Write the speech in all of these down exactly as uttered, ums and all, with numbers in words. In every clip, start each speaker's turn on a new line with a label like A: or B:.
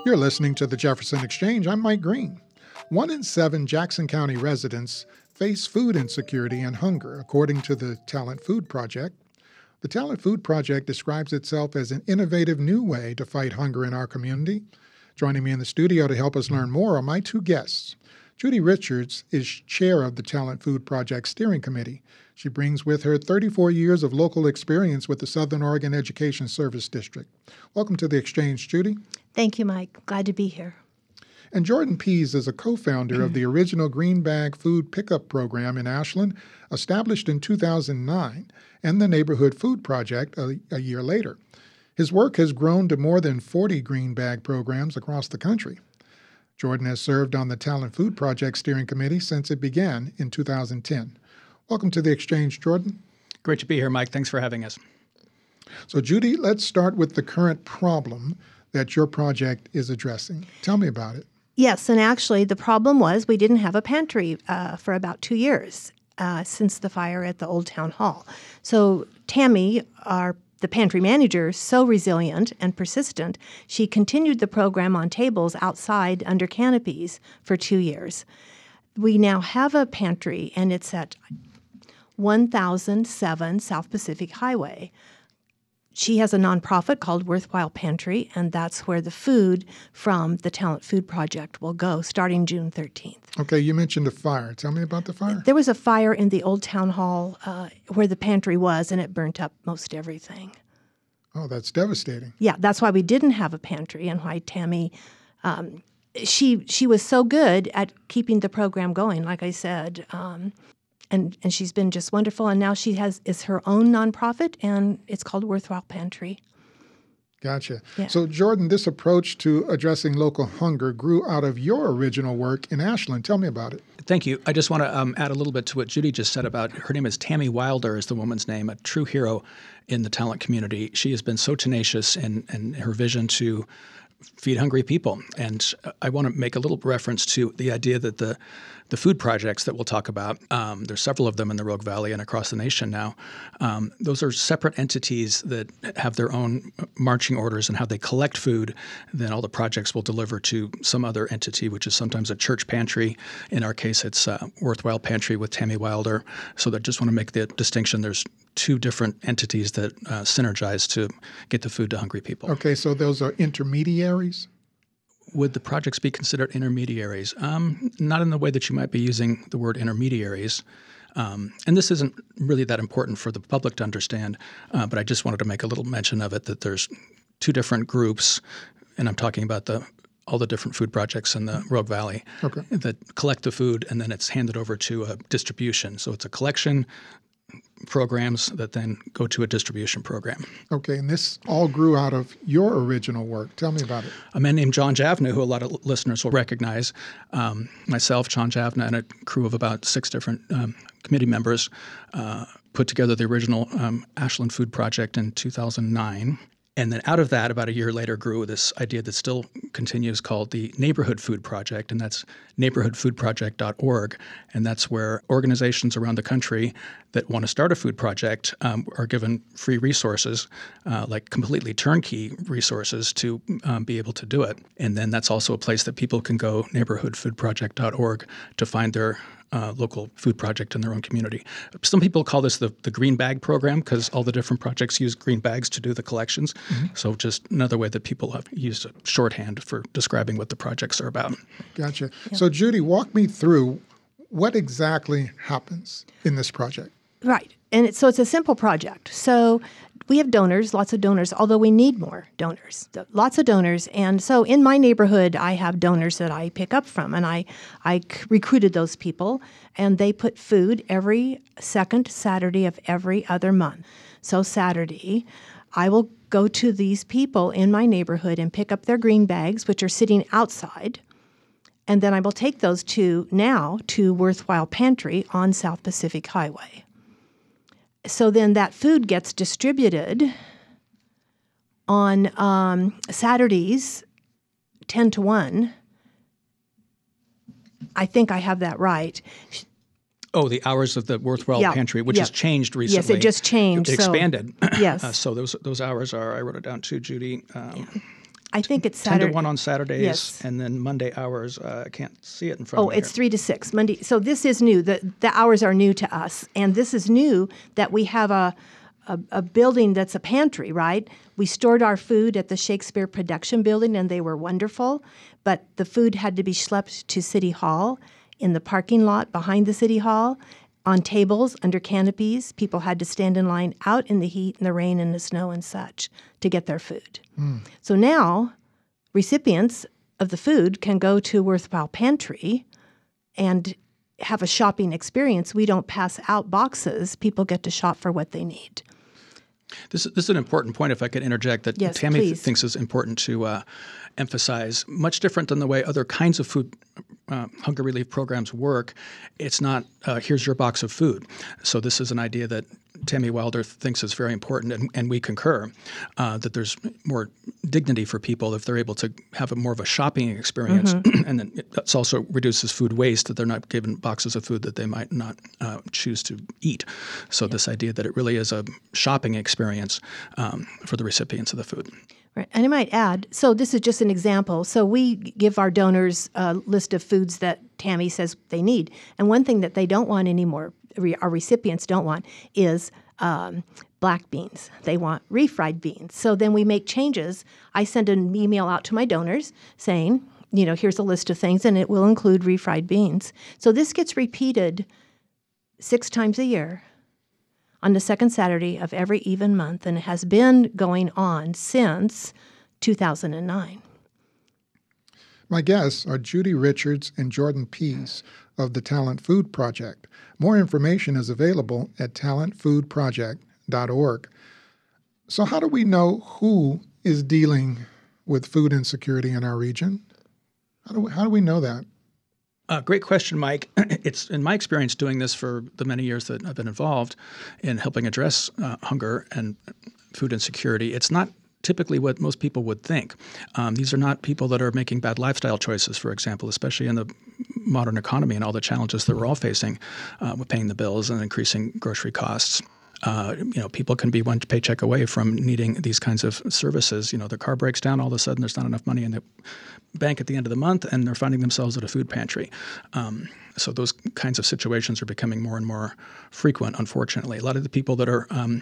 A: You're listening to the Jefferson Exchange. I'm Mike Green. One in seven Jackson County residents face food insecurity and hunger, according to the Talent Food Project. The Talent Food Project describes itself as an innovative new way to fight hunger in our community. Joining me in the studio to help us learn more are my two guests. Judy Richards is chair of the Talent Food Project Steering Committee. She brings with her thirty-four years of local experience with the Southern Oregon Education Service District. Welcome to the Exchange, Judy.
B: Thank you, Mike. Glad to be here.
A: And Jordan Pease is a co-founder of the original Green Bag Food Pickup Program in Ashland, established in two thousand nine, and the Neighborhood Food Project a, a year later. His work has grown to more than forty green bag programs across the country. Jordan has served on the Talent Food Project Steering Committee since it began in two thousand ten. Welcome to the Exchange, Jordan.
C: Great to be here, Mike. Thanks for having us.
A: So, Judy, let's start with the current problem that your project is addressing. Tell me about it.
B: Yes, and actually the problem was we didn't have a pantry uh, for about two years uh, since the fire at the Old Town Hall. So Tammy, our the pantry manager, is so resilient and persistent, she continued the program on tables outside under canopies for two years. We now have a pantry, and it's at one thousand seven South Pacific Highway. She has a nonprofit called Worthwhile Pantry, and that's where the food from the Talent Food Project will go starting June thirteenth.
A: Okay, you mentioned a fire. Tell me about the fire.
B: There was a fire in the Old Town Hall uh, where the pantry was, and it burnt up most everything.
A: Oh, that's devastating.
B: Yeah, that's why we didn't have a pantry, and why Tammy, um, she she was so good at keeping the program going, like I said. Um, And and she's been just wonderful. And now she has is her own nonprofit, and it's called Worthwhile Pantry.
A: Gotcha.
B: Yeah.
A: So, Jordan, this approach to addressing local hunger grew out of your original work in Ashland. Tell me about it.
C: Thank you. I just want to um, add a little bit to what Judy just said about her name is Tammy Wilder is the woman's name, a true hero in the talent community. She has been so tenacious in, in her vision to feed hungry people. And I want to make a little reference to the idea that the the food projects that we'll talk about, um, there's several of them in the Rogue Valley and across the nation now. Um, those are separate entities that have their own marching orders and how they collect food. Then all the projects will deliver to some other entity, which is sometimes a church pantry. In our case, it's uh, Worthwhile Pantry with Tammy Wilder. So I just want to make the distinction. There's two different entities that uh, synergize to get the food to hungry people.
A: Okay, so those are intermediaries?
C: Would the projects be considered intermediaries? Um, not in the way that you might be using the word intermediaries. Um, and this isn't really that important for the public to understand, uh, but I just wanted to make a little mention of it, that there's two different groups, and I'm talking about the all the different food projects in the Rogue Valley
A: okay.
C: that collect the food, and then it's handed over to a distribution. So it's a collection programs that then go to a distribution program.
A: Okay, and this all grew out of your original work. Tell me about it.
C: A man named John Javna, who a lot of listeners will recognize, um, myself, John Javna, and a crew of about six different um, committee members uh, put together the original um, Ashland Food Project in two thousand nine. And then out of that, about a year later, grew this idea that still continues called the Neighborhood Food Project, and that's neighborhood food project dot org. And that's where organizations around the country that want to start a food project um, are given free resources, uh, like completely turnkey resources to um, be able to do it. And then that's also a place that people can go, neighborhood food project dot org, to find their Uh, local food project in their own community. Some people call this the, the green bag program because all the different projects use green bags to do the collections. Mm-hmm. So just another way that people have used a shorthand for describing what the projects are about.
A: Gotcha.
B: Yeah.
A: So Judy, walk me through what exactly happens in this project.
B: Right. And it's, so it's a simple project. So we have donors, lots of donors, although we need more donors, lots of donors. And so in my neighborhood, I have donors that I pick up from, and I, I recruited those people, and they put food every second Saturday of every other month. So Saturday, I will go to these people in my neighborhood and pick up their green bags, which are sitting outside, and then I will take those to now to Worthwhile Pantry on South Pacific Highway. So then that food gets distributed on um, Saturdays, ten to one. I think I have that right.
C: Oh, the hours of the Worthwhile
B: Yeah,
C: Pantry, which
B: yeah.
C: has changed recently.
B: Yes, it just changed.
C: It
B: so-
C: expanded.
B: Yes.
C: Uh, so those those hours are, I wrote it down too, Judy. Um,
B: Yeah. I think it's
C: ten
B: Saturday.
C: to one on Saturdays,
B: Yes.
C: and then Monday hours. Uh, I can't see it in front
B: Oh,
C: of me.
B: it's
C: here.
B: three to six Monday. So this is new. The the hours are new to us, and this is new that we have a, a a building that's a pantry. Right? We stored our food at the Shakespeare Production Building, and they were wonderful. But the food had to be schlepped to City Hall in the parking lot behind the City Hall, on tables under canopies. People had to stand in line out in the heat and the rain and the snow and such to get their food. Mm. So now, recipients of the food can go to Worthwhile Pantry and have a shopping experience. We don't pass out boxes. People get to shop for what they need.
C: This, this is an important point, if I could interject, that
B: Yes,
C: Tammy th-
B: please.
C: thinks is important to uh, emphasize. Much different than the way other kinds of food uh, hunger relief programs work. It's not, uh, here's your box of food. So this is an idea that Tammy Wilder thinks is very important, and, and we concur, uh, that there's more dignity for people if they're able to have a more of a shopping experience. Mm-hmm. And then it also reduces food waste, that they're not given boxes of food that they might not uh, choose to eat. So yeah. This idea that it really is a shopping experience um, for the recipients of the food.
B: Right. And I might add, so this is just an example. So we give our donors a list of foods that Tammy says they need. And one thing that they don't want anymore, our recipients don't want, is um, black beans. They want refried beans. So then we make changes. I send an email out to my donors saying, you know, here's a list of things, and it will include refried beans. So this gets repeated six times a year on the second Saturday of every even month, and it has been going on since two thousand nine.
A: My guests are Judy Richards and Jordan Pease of the Talent Food Project. More information is available at talent food project dot org. So how do we know who is dealing with food insecurity in our region? How do we, how do we know that?
C: Uh, great question, Mike. It's in my experience doing this for the many years that I've been involved in helping address uh, hunger and food insecurity. It's not typically what most people would think. Um, these are not people that are making bad lifestyle choices, for example, especially in the modern economy and all the challenges that we're all facing uh, with paying the bills and increasing grocery costs. Uh, you know, people can be one paycheck away from needing these kinds of services. You know, their car breaks down, all of a sudden there's not enough money in the bank at the end of the month, and they're finding themselves at a food pantry. Um, so those kinds of situations are becoming more and more frequent, unfortunately. A lot of the people that are um,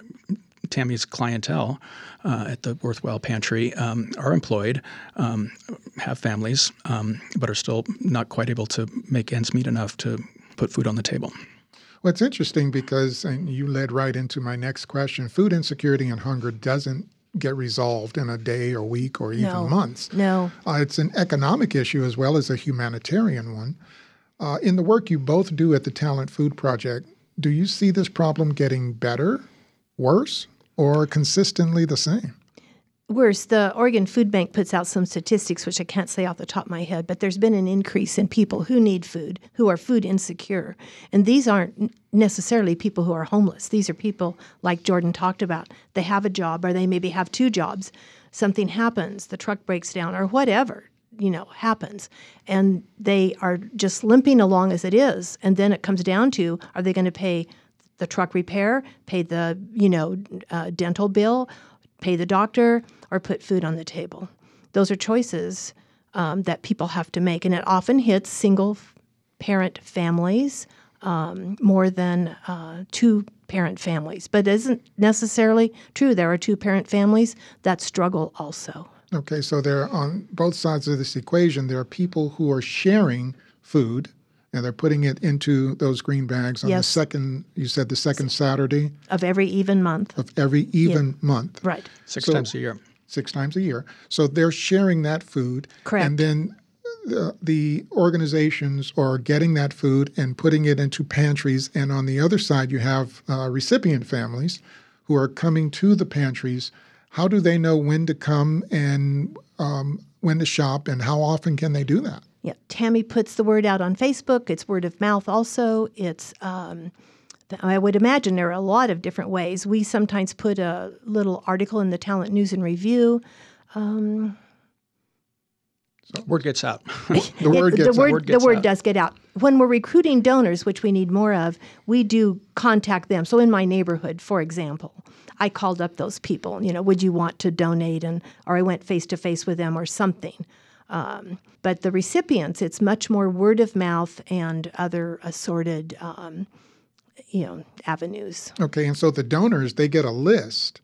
C: Tammy's clientele uh, at the Worthwhile Pantry um, are employed, um, have families, um, but are still not quite able to make ends meet enough to put food on the table.
A: Well, it's interesting because, and you led right into my next question, food insecurity and hunger doesn't get resolved in a day or week or even
B: no,
A: months.
B: No.
A: Uh, it's an economic issue as well as a humanitarian one. Uh, in the work you both do at the Talent Food Project, do you see this problem getting better, worse, or consistently the same?
B: Worse, the Oregon Food Bank puts out some statistics, which I can't say off the top of my head, but there's been an increase in people who need food, who are food insecure. And these aren't necessarily people who are homeless. These are people, like Jordan talked about. They have a job, or they maybe have two jobs. Something happens, the truck breaks down, or whatever, you know, happens. And they are just limping along as it is. And then it comes down to, are they going to pay the truck repair, pay the, you know, uh, dental bill, pay the doctor, or put food on the table? Those are choices um, that people have to make, and it often hits single-parent families um, more than uh, two-parent families. But it isn't necessarily true. There are two-parent families that struggle also.
A: Okay, so there are, on both sides of this equation, there are people who are sharing food, and they're putting it into those green bags on
B: Yes.
A: the second, you said the second Saturday
B: Of every even month.
A: of every even month.
B: Right.
C: Six
A: So-
C: times a year.
A: Six times a year. So they're sharing that food.
B: Correct.
A: And then the, the organizations are getting that food and putting it into pantries. And on the other side, you have uh, recipient families who are coming to the pantries. How do they know when to come and um, when to shop, and how often can they do that?
B: Yeah, Tammy puts the word out on Facebook. It's word of mouth also. It's, um, I would imagine there are a lot of different ways. We sometimes put a little article in the Talent News and Review. Um,
A: So
C: word gets out.
A: the word
B: It-
A: gets
B: the
A: out.
B: word,
C: Word gets
B: the word
C: out.
B: does get out. When we're recruiting donors, which we need more of, we do contact them. So in my neighborhood, for example, I called up those people. You know, would you want to donate? And or I went face to face with them or something. Um, but the recipients, it's much more word of mouth and other assorted, um, you know, avenues.
A: Okay, and so the donors, they get a list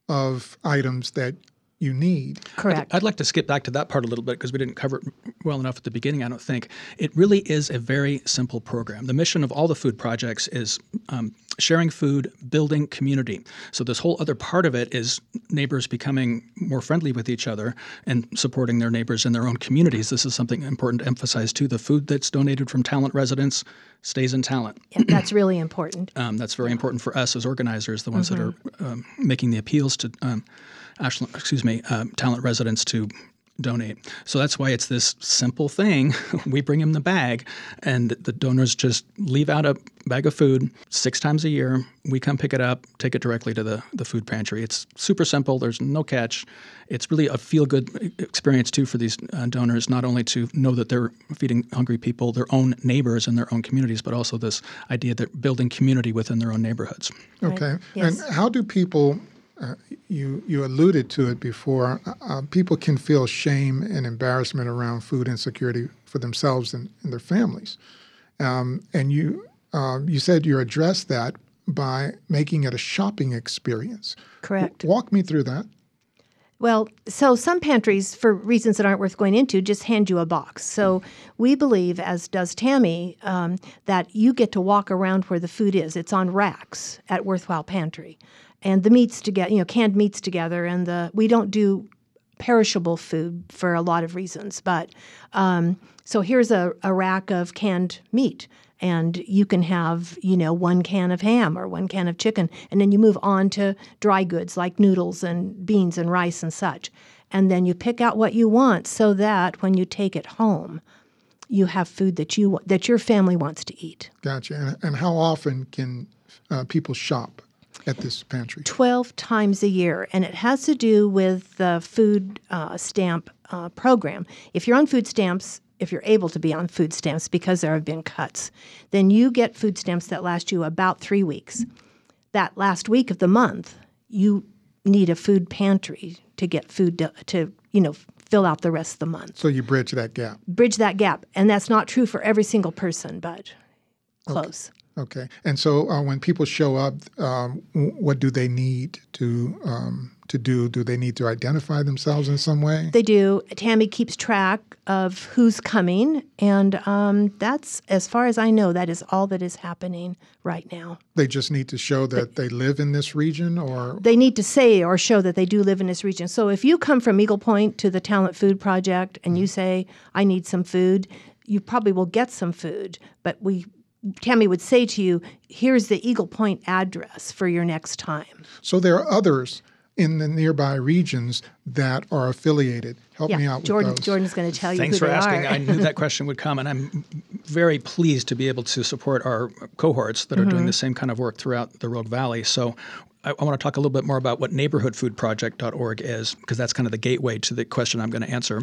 A: of items that you need.
B: Correct.
C: I'd like to skip back to that part a little bit because we didn't cover it well enough at the beginning, I don't think. It really is a very simple program. The mission of all the food projects is um, sharing food, building community. So this whole other part of it is neighbors becoming more friendly with each other and supporting their neighbors in their own communities. This is something important to emphasize too. The food that's donated from Talent residents stays in Talent.
B: Yeah, that's really important.
C: Um, that's very important for us as organizers, the ones
B: Mm-hmm.
C: that are um, making the appeals to um, Ashland, excuse me, um, Talent residents to donate. So that's why it's this simple thing. We bring them the bag, and the donors just leave out a bag of food six times a year. We come pick it up, take it directly to the, the food pantry. It's super simple. There's no catch. It's really a feel-good experience, too, for these uh, donors, not only to know that they're feeding hungry people, their own neighbors in their own communities, but also this idea that building community within their own neighborhoods.
A: Okay,
B: Yes.
A: and how do people? Uh, you you alluded to it before. Uh, people can feel shame and embarrassment around food insecurity for themselves and, and their families, um, and you uh, you said you addressed that by making it a shopping experience.
B: Correct.
A: Walk me through that.
B: Well, so some pantries, for reasons that aren't worth going into, just hand you a box. So we believe, as does Tammy, um, that you get to walk around where the food is. It's on racks at Worthwhile Pantry. And the meats together, you know, canned meats together. And the we don't do perishable food for a lot of reasons. But um, so here's a, a rack of canned meat. And you can have, you know, one can of ham or one can of chicken, and then you move on to dry goods like noodles and beans and rice and such. And then you pick out what you want so that when you take it home, you have food that you that your family wants to eat.
A: Gotcha. And, and how often can uh, people shop at this pantry?
B: twelve times a year, and it has to do with the food uh, stamp uh, program. If you're on food stamps, if you're able to be on food stamps because there have been cuts, then you get food stamps that last you about three weeks. That last week of the month, you need a food pantry to get food to, to you know, fill out the rest of the month.
A: So you bridge that gap.
B: Bridge that gap. And that's not true for every single person, but close.
A: Okay. And so uh, when people show up, um, w- what do they need to um, to do? Do they need to identify themselves in some way?
B: They do. Tammy keeps track of who's coming, and um, that's, as far as I know, that is all that is happening right now.
A: They just need to show that they live in this region, or
B: They need to say or show that they do live in this region. So if you come from Eagle Point to the Talent Food Project and you say, I need some food, you probably will get some food, but we Tammy would say to you, here's the Eagle Point address for your next time.
A: so there are others in the nearby regions that are affiliated. Help me out
B: Jordan,
A: with those.
B: Jordan's going to tell you
C: Thanks
B: who
C: for
B: they
C: asking.
B: are.
C: I knew that question would come, and I'm very pleased to be able to support our cohorts that are
B: Mm-hmm.
C: doing the same kind of work throughout the Rogue Valley. So I, I want to talk a little bit more about what neighborhood food project dot org is, because that's kind of the gateway to the question I'm going to answer.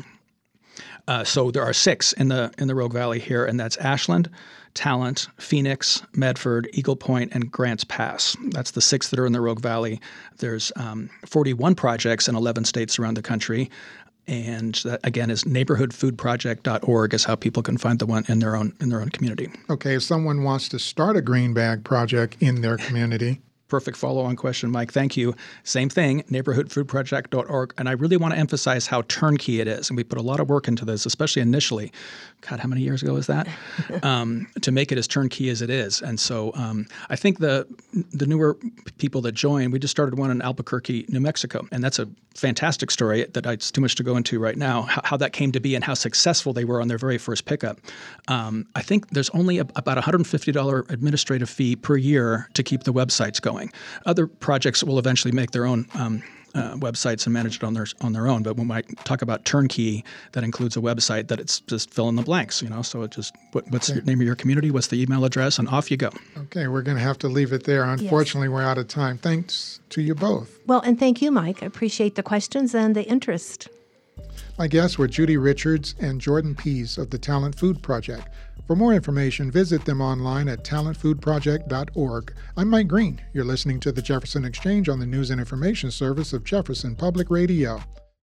C: Uh, so there are six in the in the Rogue Valley here, and that's Ashland, Talent, Phoenix, Medford, Eagle Point, and Grants Pass. That's the six that are in the Rogue Valley. There's um, forty-one projects in eleven states around the country. And that, again, is neighborhood food project dot org is how people can find the one in their own in their own community.
A: Okay, if someone wants to start a green bag project in their community,
C: Perfect follow-on question, Mike. Thank you. Same thing, neighborhood food project dot org. And I really want to emphasize how turnkey it is. And we put a lot of work into this, especially initially. God, how many years ago was that? um, to make it as turnkey as it is. And so um, I think the the newer people that join, we just started one in Albuquerque, New Mexico. And that's a fantastic story that I, it's too much to go into right now, how, how that came to be and how successful they were on their very first pickup. Um, I think there's only a, about a one hundred fifty dollars administrative fee per year to keep the websites going. Other projects will eventually make their own um, uh, websites and manage it on their on their own. But when I talk about turnkey, that includes a website that it's just fill in the blanks, you know. So it just what, what's the name of your community, what's the email address, and off you go.
A: okay, we're going to have to leave it there. Unfortunately, we're out of time. Thanks to you both.
B: Well, and thank you, Mike. I appreciate the questions and the interest.
A: My guests were Judy Richards and Jordan Pease of the Talent Food Project. For more information, visit them online at talent food project dot org. I'm Mike Green. You're listening to the Jefferson Exchange on the News and Information Service of Jefferson Public Radio.